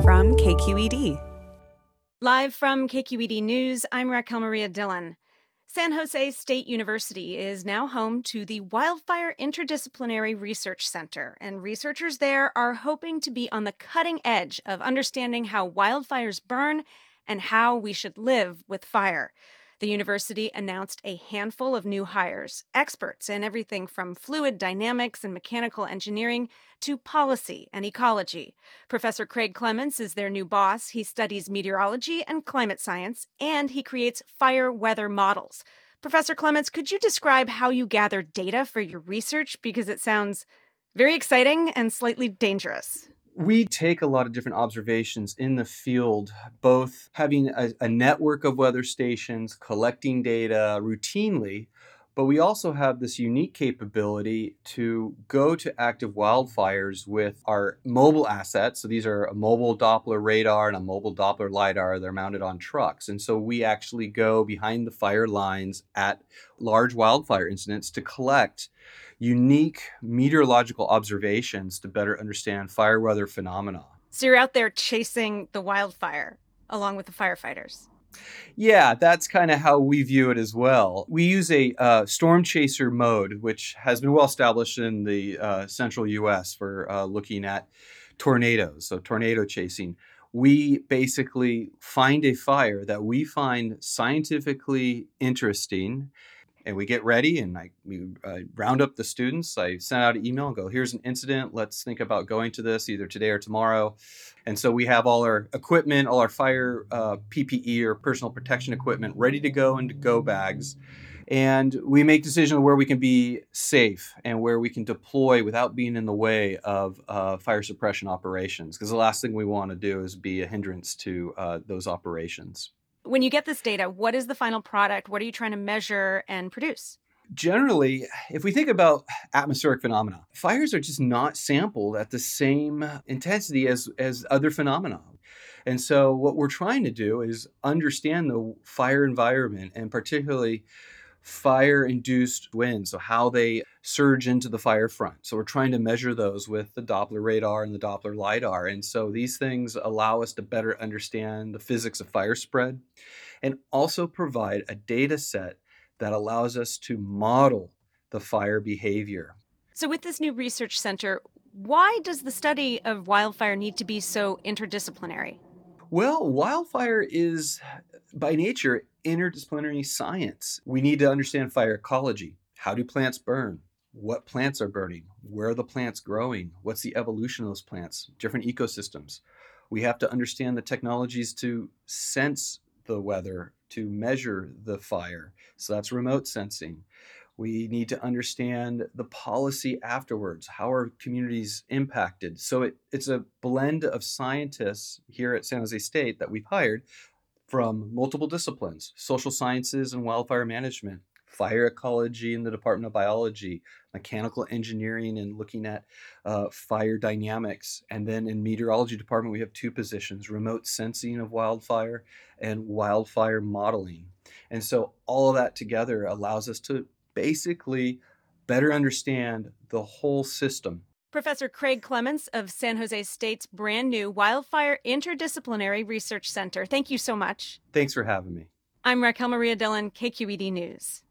from KQED. Live from KQED News, I'm Raquel Maria Dillon. San Jose State University is now home to the Wildfire Interdisciplinary Research Center, and researchers there are hoping to be on the cutting edge of understanding how wildfires burn and how we should live with fire. The university announced a handful of new hires, experts in everything from fluid dynamics and mechanical engineering to policy and ecology. Professor Craig Clements is their new boss. He studies meteorology and climate science, and he creates fire weather models. Professor Clements, could you describe how you gather data for your research? Because it sounds very exciting and slightly dangerous. We take a lot of different observations in the field, both having a network of weather stations, collecting data routinely, but we also have this unique capability to go to active wildfires with our mobile assets. So these are a mobile Doppler radar and a mobile Doppler LiDAR. They're mounted on trucks. And so we actually go behind the fire lines at large wildfire incidents to collect unique meteorological observations to better understand fire weather phenomena. So you're out there chasing the wildfire along with the firefighters. Yeah, that's kind of how we view it as well. We use a storm chaser mode, which has been well established in the central U.S. for looking at tornadoes, so tornado chasing. We basically find a fire that we find scientifically interesting, and we get ready and we round up the students. I send out an email and go, here's an incident. Let's think about going to this either today or tomorrow. And so we have all our equipment, all our fire PPE or personal protection equipment ready to go into go bags. And we make decisions where we can be safe and where we can deploy without being in the way of fire suppression operations. Because the last thing we want to do is be a hindrance to those operations. When you get this data, what is the final product? What are you trying to measure and produce? Generally, if we think about atmospheric phenomena, fires are just not sampled at the same intensity as other phenomena. And so what we're trying to do is understand the fire environment, and particularly fire-induced winds, so how they surge into the fire front. So we're trying to measure those with the Doppler radar and the Doppler LiDAR. And so these things allow us to better understand the physics of fire spread and also provide a data set that allows us to model the fire behavior. So with this new research center, why does the study of wildfire need to be so interdisciplinary? Well, wildfire is, by nature, interdisciplinary science. We need to understand fire ecology. How do plants burn? What plants are burning? Where are the plants growing? What's the evolution of those plants? Different ecosystems. We have to understand the technologies to sense the weather, to measure the fire. So that's remote sensing. We need to understand the policy afterwards. How are communities impacted? So it's a blend of scientists here at San Jose State that we've hired from multiple disciplines: social sciences and wildfire management, fire ecology in the Department of Biology, mechanical engineering and looking at fire dynamics. And then in meteorology department, we have two positions: remote sensing of wildfire and wildfire modeling. And so all of that together allows us to basically better understand the whole system. Professor Craig Clements of San Jose State's brand new Wildfire Interdisciplinary Research Center. Thank you so much. Thanks for having me. I'm Raquel Maria Dillon, KQED News.